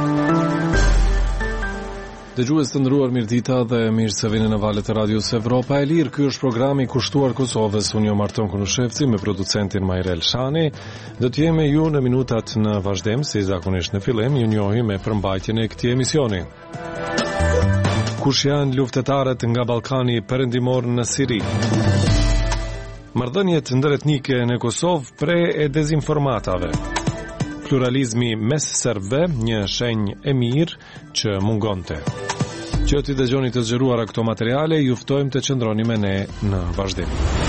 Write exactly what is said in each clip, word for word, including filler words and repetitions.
Dëgjues të nderuar, mirëdita dhe mirë se vini në valët e Radios Evropa e Lirë. Ky është programi i kushtuar Kosovës. Unë jam Marton Kunushevci me producentin Majrel Shani. Do të jemi ju në minutat në vazhdim, si zakonisht në fillim, ju njohim me përmbajtjen e këtij emisioni. Kush janë luftëtarët nga Ballkani Perëndimor në Siri? Marrëdhëniet ndëretnike në Kosovë pre e dezinformatave. Pluralizmi mes serbëve, një shenjë e mirë që mungonte. Që t'i dëgjoni të zgjeruara këto materiale, ju ftojmë të qëndroni me ne në vazhdim.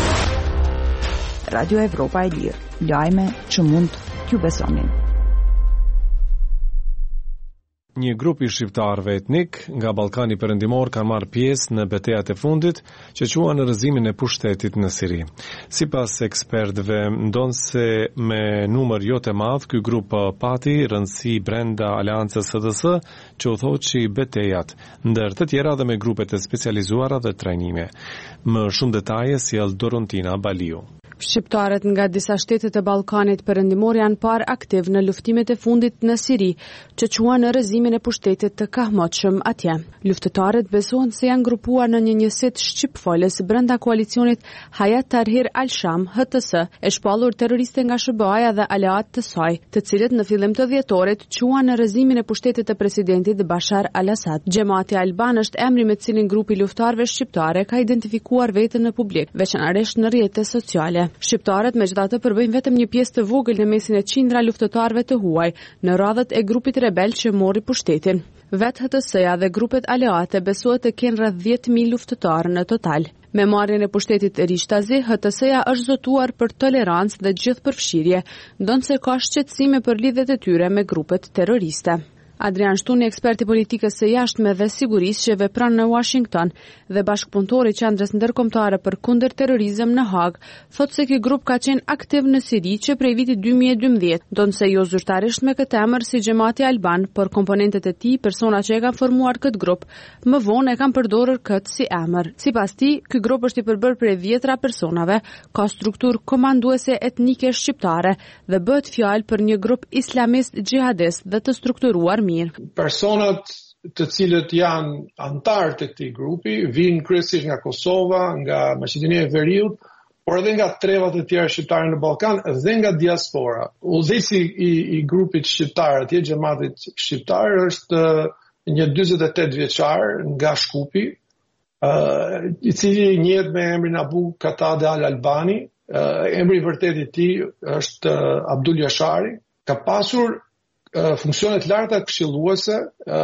Radio Evropa e Lirë, lajme që mund t'ju besonin. Një grup i shqiptarëve etnik nga Ballkani Perëndimor kanë marrë pjesë në betejat e fundit që quan rrëzimin e pushtetit në Siri. Sipas ekspertëve, ndonse me numër jo të madh, ky grup pati rëndësi brenda Aleancës S D S që u thoçi betejat, ndër të tjera dhe me grupet e specializuara dhe trajnime. Më shumë detaje sjell Dorontina Baliu. Shqiptarët nga disa shtete të Ballkanit Perëndimor janë parë aktiv në luftimet e fundit në Siri, që quan në rrëzimin e pushtetit të kahmoqëm atje. Luftëtarët besohen se janë grupuar në një njësit shqipfolës brenda koalicionit Hayat Tahrir al-Sham H T S, e shpallur terroriste nga S B A-ja dhe aleat të saj, të cilët në fillim të dhjetorit quan në rrëzimin e pushtetit të presidentit Bashar al-Assad. Xhamati Alban është emri me cilin grupi luftarëve shqiptare ka identifikuar veten në publik, veçanërisht në rrjetet sociale. Shqiptarët megjithatë përbëjnë vetëm një pjesë të vogël në mesin e qindra luftëtarëve të huaj në radhët e grupit rebel që mori pushtetin. Vetë H T S-ja dhe grupet aleate besohet të kenë rreth dhjetë mijë luftëtarë në total. Me marrjen e pushtetit Rishtazi, H T S-ja është zotuar për tolerancë dhe gjithëpërfshirje, ndonse ka shqetësime për lidhjet e tyre me grupet terroriste. Adrian Shtuni, ekspert i politikës së jashtme dhe sigurisë që vepron në Washington dhe bashkëpunëtori i Qendrës Ndërkombëtare për kundër terrorizëm në Hag, thotë se ky grup ka qenë aktiv në Siri që prej vitit dy mijë e dymbëdhjetë, ndonse jo zyrtarisht me këtë emër si Xhamati Alban, por komponentët e tij, persona që e kanë formuar këtë grup, më vonë e kanë përdorur këtë si emër. Sipas tij, ky grup është i përbërë prej dhjetra personave, ka strukturë komanduese etnike shqiptare dhe bëhet fjalë për një grup islamist xhihadist dhe të strukturuar mirë. Personat të cilët janë antarë të këtij grupi vinë kryesisht nga Kosova, nga Maqedonia e Veriut, por edhe nga trevat e tjera shqiptare në Ballkan dhe nga diaspora. Udhëheqësi i, i grupit shqiptar atje, xhamatit shqiptar, është një dyzet e tetë vjeçar nga Shkupi, uh, i cili njihet me emrin Abu Katade al-Albani. Uh, emri i vërtet i tij është uh, Abdul Jashari. Ka pasur funksionet larta këshilluese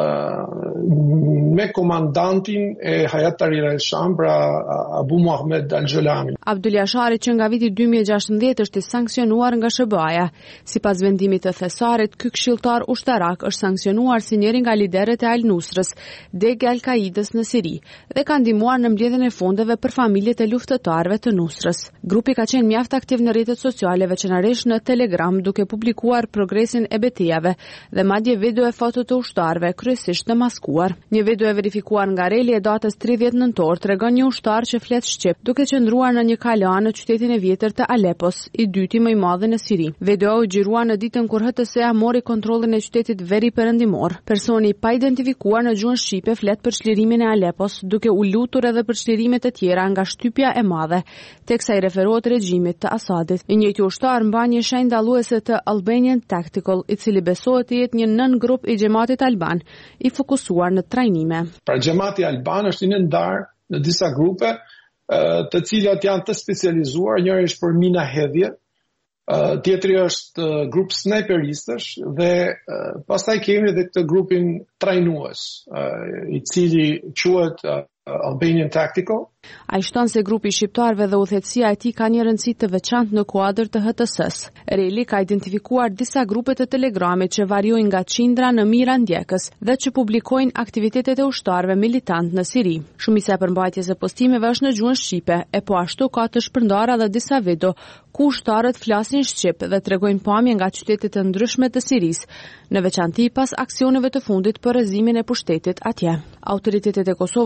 me komandantin e Hayat Tahrir al-Sham, pra Abu Muhammad al-Jolani. Abdul Jashari, që nga viti dy mijë e gjashtëdhjetë është i sankcionuar nga S B A-ja. Sipas vendimit të thesarit, ky këshilltar ushtarak është sankcionuar si njëri nga liderët e Al-Nusrës, degë e Al-Qaidës në Siri, dhe ka ndihmuar në mbledhjen e fondeve për familjet e luftëtarëve të Nusrës. Grupi ka qenë mjaft aktiv në rrjetet sociale, veçanërisht në Telegram, duke publikuar progresin e betejave dhe madje video e foto të ushtarëve, kryesisht të maskuar. Një video e verifikuar nga Reli e datës tridhjetë nëntor tregon një ushtar që flet shqip, duke qëndruar në një kalan në qytetin e vjetër të Alepos, i dyti më i madh në Siri. Video u xhirua në ditën kur H T S-ja mori kontrollin e qytetit veri perëndimor. Personi pa identifikuar në gjuhën shqipe flet për çlirimin e Alepos, duke u lutur edhe për çlirime të tjera nga shtypja e madhe, teksa i referohet regjimit të Asadit. I njëjti ushtar mban një shenjë dalluese të Albanian Tactical, i cili besohet të jetë një nën grup i Xhamatit Alban, i fokusuar në trajnime. Pra Xhamati Alban është i nëndarë në disa grupe, të cilat janë të specializuar, njëri është për mina hedhje, tjetri është grup sniperistësh dhe pastaj kemi edhe këtë grupin trajnues, i cili quhet Albanian Tactical. Ai shton se grupi i shqiptarëve dhe udhëheqësia e tij ka një rëndësi të veçantë në kuadër të H T S-s. Reli ka identifikuar disa grupe të Telegramit që variojnë nga qindra në mijëra ndjekës dhe që publikojnë aktivitetet e ushtarëve militant në Siri. Shumica e përmbajtjes së postimeve është në gjuhën shqipe, e po ashtu ka të shpërndarë edhe disa video ku ushtarët flasin shqip dhe tregojnë pamje nga qytetet të ndryshme të Sirisë, në veçanti pas aksioneve të fundit për rrëzimin e pushtetit atje. Autoritetet e Kosovës nuk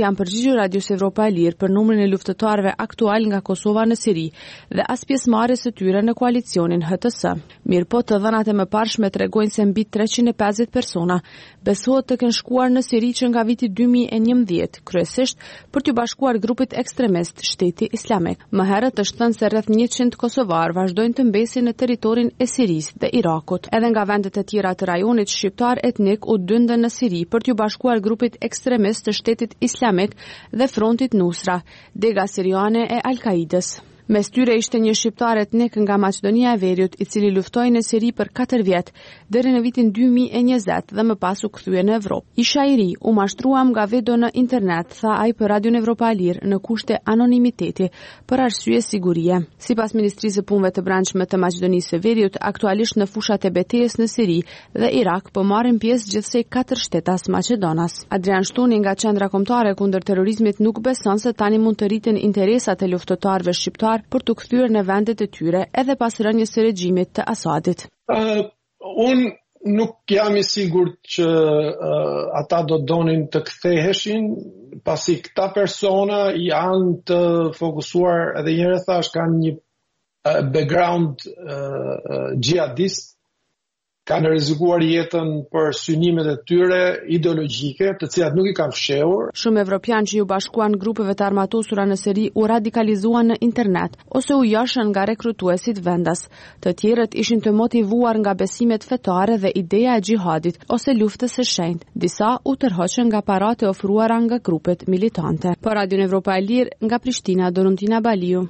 janë përgjigjur Radios Evropa e Lirë për numrin e luftëtarëve aktual nga Kosova në Siri dhe as pjesëmarrjes së tyre në koalicionin H T S. Mirëpo të dhënat e mëparshme tregojnë se mbi treqind e pesëdhjetë persona besohet të kenë shkuar në Siri që nga viti dy mijë e njëmbëdhjetë, kryesisht për t'u bashkuar grupit ekstremist Shteti Islamik. Më herët është thënë se rreth njëqind kosovar vazhdojnë të mbesin në territorin e Sirisë dhe Irakut. Edhe nga vendet e tjera të rajonit, shqiptar etnik u dyndën në Siri për t'u bashkuar grupit ekstremist të Shtetit Islamik dhe Frontit Nusra, dega siriane e Al-Kaidës. Mes tyre ishte një shqiptar etnik nga Maqedonia e Veriut, i cili luftoi në Siri për katër vjet, deri në vitin dy mijë e njëzet dhe më pas u kthye në Evropë. Isha i ri, u mashtruam nga video në internet, tha ai për Radion Evropa e Lirë në kushte anonimiteti për arsye sigurie. Sipas Ministrisë së Punëve të Brendshme të Maqedonisë së Veriut, aktualisht në fushat e betejës në Siri dhe Irak po marrin pjesë gjithsej katër shtetas maqedonas. Adrian Shtuni nga Qendra Kombëtare kundër terrorizmit nuk beson se tani mund të rriten interesat e luftëtarëve shqiptar për të kthyer në vendet e tyre edhe pas rënies së regjimit të Asadit. Uh, unë nuk jam i sigurt që uh, ata do donin të ktheheshin, pasi këta persona janë të fokusuar, edhe një herë thash, kanë një uh, background uh, uh, jihadist, kanë rrezikuar jetën për synimet e tyre ideologjike, të cilat nuk i kanë fshehur. Shumë evropianë që u bashkuan grupeve të armatosura në Siri u radikalizuan në internet ose u jashën nga rekrutuesit vendas. Të tjerët ishin të motivuar nga besimet fetare dhe ideja e xhihadit ose luftës së shenjtë. Disa u tërhoqën nga paratë ofruara nga grupet militante. Për Radion Evropa e Lirë, nga Prishtina, Dorontina Baliu.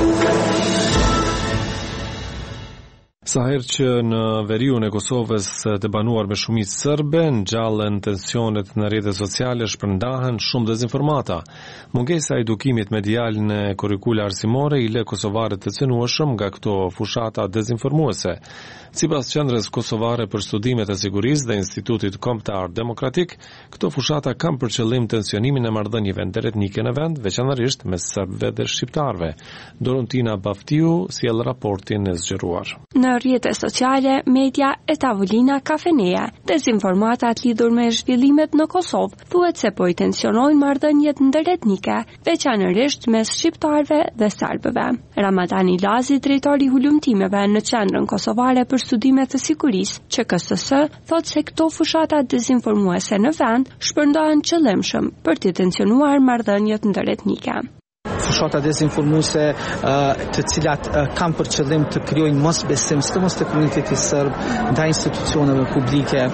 Sa herë që në veriun e Kosovës të banuar me shumicë serbe, ngjallën tensionet në rrjetet sociale, shpërndahen shumë dezinformata. Mungesa e edukimit medial në kurrikula arsimore i lë kosovarët të cënueshëm nga këto fushata dezinformuese. Sipas Qendrës Kosovare për Studimet e Sigurisë dhe Institutit Kombëtar Demokratik, këto fushata kanë për qëllim tensionimin e marrëdhënieve interetnike në vend, veçanërisht mes serbëve dhe shqiptarëve. Dorontina Baftiu sjell raportin e zgjeruar. Në rrjetet sociale, media e tavolina kafeneja, dezinformatat lidhur me zhvillimet në Kosovë thuhet se po i tensionojnë marrëdhëniet ndëretnike, veçanërisht mes shqiptarëve dhe serbëve. Ramadani Lazi, drejtori i hulumtimeve në Qendrën Kosovare për Studimet e Sigurisë, Q K S S, thotë se këto fushata dezinformuese në vend shpërndahen qëllimshëm për të tensionuar marrëdhëniet ndëretnike. Fushata dezinformuese të cilat kanë për qëllim të krijojnë mosbesim sidomos te komuniteti serb ndaj institucioneve publike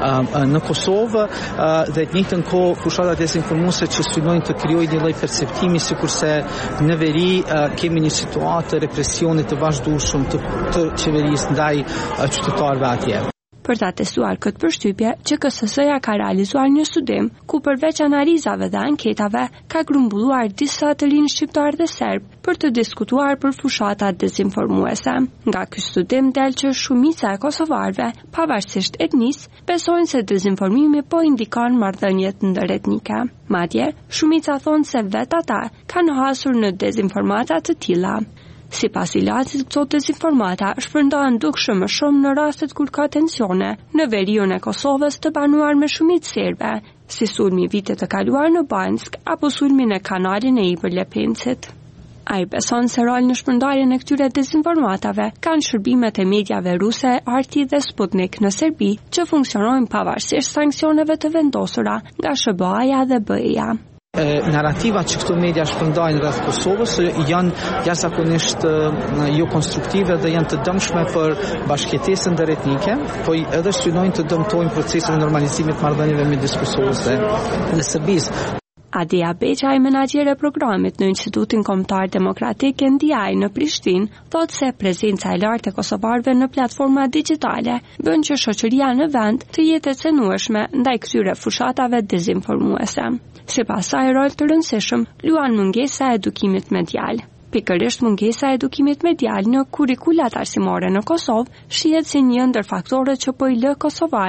në Kosovë dhe në të njëjtën kohë fushata dezinformuese që synojnë të krijojnë një lloj perceptimi sikurse në veri kemi një situatë represioni të vazhdueshëm të, të qeverisë ndaj qytetarëve atje. Për ta testuar këtë përshtypje, Q K S S-ja ka realizuar një studim ku përveç analizave dhe anketave ka grumbulluar disa të rinj shqiptar dhe serb për të diskutuar për fushatat dezinformuese. Nga ky studim del që shumica e kosovarëve, pavarësisht etnisë, besojnë se dezinformimi po indikon marrëdhëniet ndëretnike. Madje, shumica thonë se vetë ata kanë hasur në dezinformata të tilla. Sipas Ilazit, këto dezinformata shpërndahen dukshëm më shumë në rastet kur ka tensione në veriun e Kosovës të banuar me shumicë serbe, si sulmi vitet të kaluar në Banjsk apo sulmi në kanalin e Ibër Lepencit. Ai beson se rol në shpërndarjen e këtyre dezinformatave kanë shërbimet e mediave ruse R T dhe Sputnik në Serbi, që funksionojnë pavarësisht sanksioneve të vendosura nga S B A-ja dhe B E-ja. Narrativa që këto media shpërndajnë rreth Kosovës janë jashtëzakonisht jo konstruktive dhe janë të dëmshme për bashkëjetesën ndëretnike, po edhe synojnë të dëmtojnë procesin e normalizimit të marrëdhënieve midis Kosovës dhe Serbisë. Adia Beqaj, menaxhere e programit në Institutin Kombëtar Demokratik N D I në Prishtinë, thotë se prezenca e lartë e kosovarëve në platforma digjitale bën që shoqëria në vend të jetë e cenueshme ndaj këtyre fushatave dezinformuese. Sipas saj, rol të rëndësishëm luan mungesa e edukimit medial. Pikërisht mungesa e edukimit medial në kurrikulat arsimore në Kosovë shihet si një ndër faktorët që po i lë kosovarët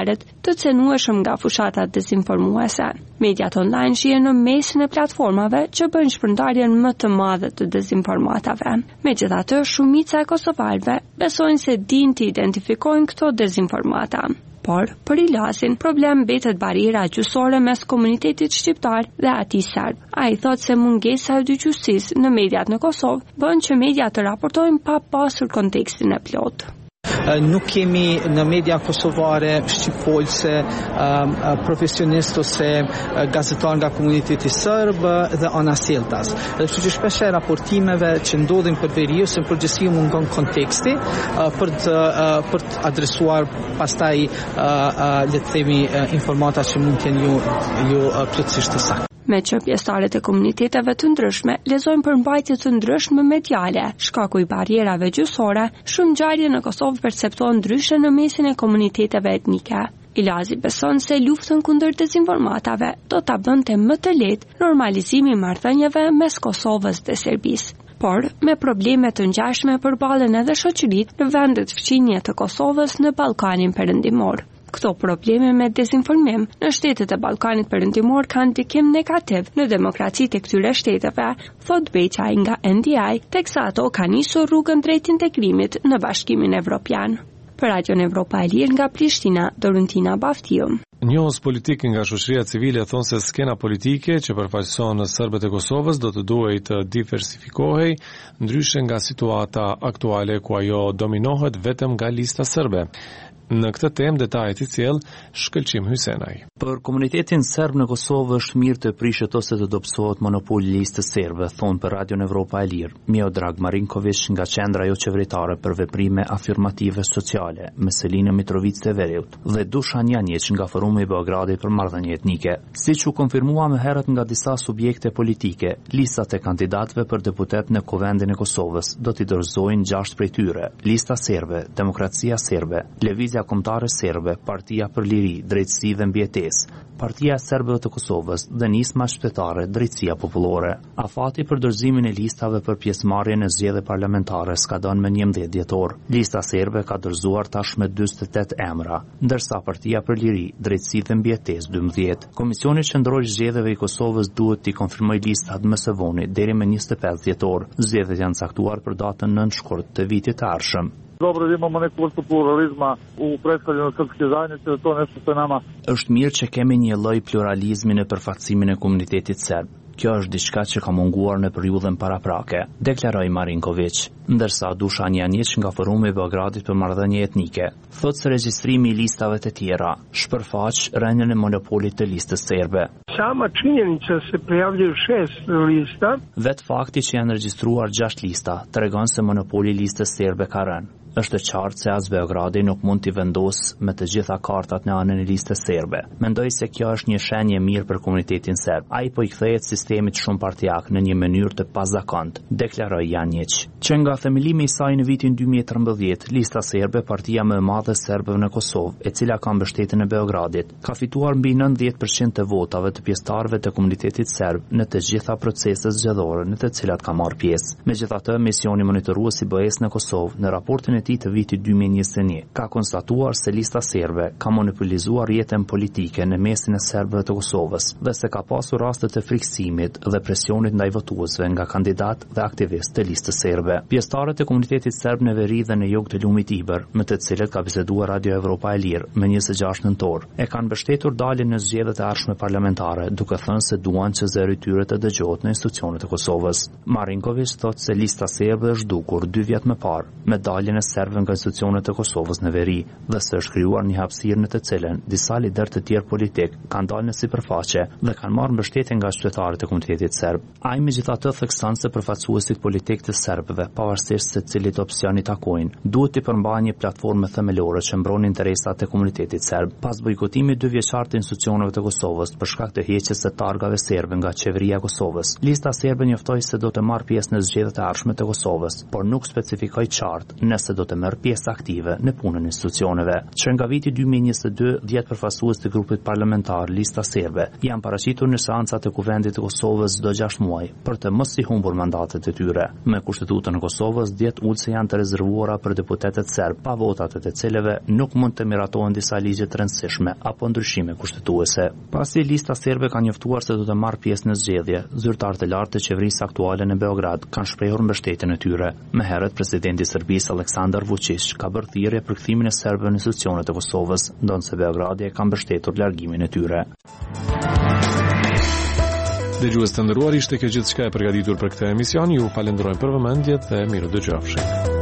të cenueshëm nga fushatat dezinformuese. Mediat online shihen në mesin e platformave që bëjnë shpërndarjen më të madhe të dezinformatave. Megjithatë, shumica e kosovarëve besojnë se dinë të identifikojnë këto dezinformata. Por, për Ilazin, problem mbetet bariera gjysore mes komunitetit shqiptar dhe atij serb. Ai thotë se mungesa e dyqësisë në mediat në Kosovë bën që mediat të raportojnë pa pasur kontekstin e plotë. Nuk kemi në media kosovare shqipolse, profesionist ose gazetar nga komuniteti serb dhe anasjeltas. Dhe kështu që shpesh raportimeve që ndodhin për veri ose në përgjithësi mungon konteksti për të për të adresuar pastaj le të themi informata që mund të jenë jo jo plotësisht të saktë. Me që pjesëtarët e komuniteteve të ndryshme lexojnë përmbajtje të ndryshme mediale, shkaku i barrierave gjysore, shumë ngjarje në Kosovë perceptohen ndryshe në mesin e komuniteteve etnike. Ilazi beson se luftën kundër dezinformatave do ta bënte më të lehtë normalizimi i marrëdhënieve mes Kosovës dhe Serbisë. Por, me probleme të ngjashme përballen edhe shoqëritë në vendet fqinje të Kosovës në Ballkanin Perëndimor. Këto probleme me dezinformim në shtetet e Ballkanit Perëndimor kanë ndikim negativ në demokracitë e këtyre shteteve, thot Beqaj nga N D I, teksa ato kanë nisur rrugën drejt integrimit në Bashkimin Evropian. Për Radion Evropa e Lirë nga Prishtina, Dorentina Baftiu. Njohës politik nga shoqëria civile thonë se skena politike që përfaqëson në serbët e Kosovës do të duhej të diversifikohej, ndryshe nga situata aktuale ku ajo dominohet vetëm nga lista serbe. Në këtë temë detajet i cjell Shkëlqim Hysenaj. Për komunitetin serb në Kosovë është mirë të prishet ose të dobësohet monopoli i listës serbe, thonë për Radion Evropa e Lirë Miodrag Marinković nga Qendra jo qeveritare për veprime afirmative sociale me Selina Mitrovic Veriut dhe Dušan Janjić nga Forumi i Beogradit për marrëdhënie etnike. Siç u konfirmua më herët nga disa subjekte politike, listat e kandidatëve për deputet në Kuvendin e Kosovës do t'i dorëzojnë gjashtë prej tyre: Lista serbe, Demokracia serbe, Lëvizja Kombëtare serbe, Partia për Liri, Drejtësi dhe Mbijetesë, Partia e Serbëve të Kosovës dhe Nisma Shtetare, Drejtësia Popullore. Afati për dorëzimin e listave për pjesëmarrje në zgjedhje parlamentare s'ka dhënë më njëmbëdhjetë dhjetor. Lista serbe ka dorëzuar tashmë dyzet e tetë emra, ndërsa Partia për Liri, Drejtësi dhe Mbijetesë dymbëdhjetë. Komisioni Qendror i Zgjedhjeve i Kosovës duhet t'i konfirmojë listat më së voni deri më njëzet e pesë dhjetor. Zgjedhjet janë caktuar për datën nëntë shkurt të vitit të ardhshëm. Dobro da imamo neku vrstu pluralizma u predstavljanju srpske zajednice, to je nešto što je nama. Është mirë që kemi një lloj pluralizmi në përfaqësimin e komunitetit serb. Kjo është diçka që ka munguar në periudhën paraprake, deklaroi Marinković, ndërsa Dušan Janjić nga Forumi i Beogradit për marrëdhënie etnike thotë se regjistrimi i listave të tjera shpërfaq rënien e monopolit të listës serbe. Sama činjenica se prijavljuju šest lista. Vet fakti që janë regjistruar gjashtë lista tregon se monopoli i listës serbe ka rënë. Është e qartë se as Beogradi nuk mund t'i vendosë me të gjitha kartat në anën e listës serbe. Mendoj se kjo është një shenjë mirë për komunitetin serb. Ai po i kthehet sistemit shumë partijak në një mënyrë të pazakontë, deklaroi Janjić. Që nga themelimi i saj në vitin dy mijë e trembëdhjetë, lista serbe, partia më e madhe e serbëve në Kosovë, e cila ka mbështetjen e Beogradit, ka fituar mbi nëntëdhjetë përqind të votave të pjesëtarëve të komunitetit serb në të gjitha proceset zgjedhore në të cilat ka marrë pjesë. Megjithatë, misioni monitorues i B E S në Kosovë në raportin e tij të vitit dy mijë e njëzet e një ka konstatuar se lista serbe ka monopolizuar jetën politike në mesin e serbëve të Kosovës dhe se ka pasur raste të frikësimit dhe presionit ndaj votuesve nga kandidat dhe aktivist të listës serbe. Pjesëtarët e komunitetit serb në veri dhe në jug të lumit Iber, me të cilët ka biseduar Radio Evropa e Lirë më njëzet e gjashtë nëntor, e kanë mbështetur daljen në zgjedhjet e ardhshme parlamentare, duke thënë se duan që zëri i tyre të dëgjohet në institucionet e Kosovës. Marinković thotë se lista serbe është dukur dy vjet më parë me daljen e serbëve nga institucionet e Kosovës në veri dhe se është krijuar një hapësirë në të cilën disa lider të tjerë politik kanë dalë në sipërfaqe dhe kanë marrë mbështetje nga qytetarët e komunitetit serb. Ai megjithatë thekson se përfaqësuesit politik të serbëve, pavarësisht se cilit opsion i takojnë, duhet të përmbajnë një platformë themelore që mbron interesat e komunitetit serb. Pas bojkotimit dy vjeçar të institucioneve të Kosovës për shkak të heqjes së targave serbe nga qeveria e Kosovës, lista serbe njoftoi se do të marrë pjesë në zgjedhjet e ardhshme të Kosovës, por nuk specifikoi qartë nëse do të merr pjesë aktive në punën e institucioneve. Që nga viti dy mijë e njëzet e dy, dhjetë përfaqësues të grupit parlamentar Lista Serbe janë paraqitur në seancat e Kuvendit të Kosovës çdo gjashtë muaj për të mos i humbur mandatet e tyre. Me Kushtetutën e Kosovës, dhjetë ulse janë të rezervuara për deputetët serb, pa votat e të cilëve nuk mund të miratohen disa ligje të rëndësishme apo ndryshime kushtetuese. Pasi Lista Serbe ka njoftuar se do të marrë pjesë në zgjedhje, zyrtarët e lartë të qeverisë aktuale në Beograd kanë shprehur mbështetjen e tyre. Më herët presidenti i Serbisë Aleksandar Vučić ka bërë thirrje për kthimin e serbëve në institucionet e Kosovës, ndonse Beogradi e ka mbështetur largimin e tyre. Dëgjues të nderuar, ishte kjo gjithçka e përgatitur për këtë emision. Ju falenderoj për vëmendjet dhe miru dëgjofshi.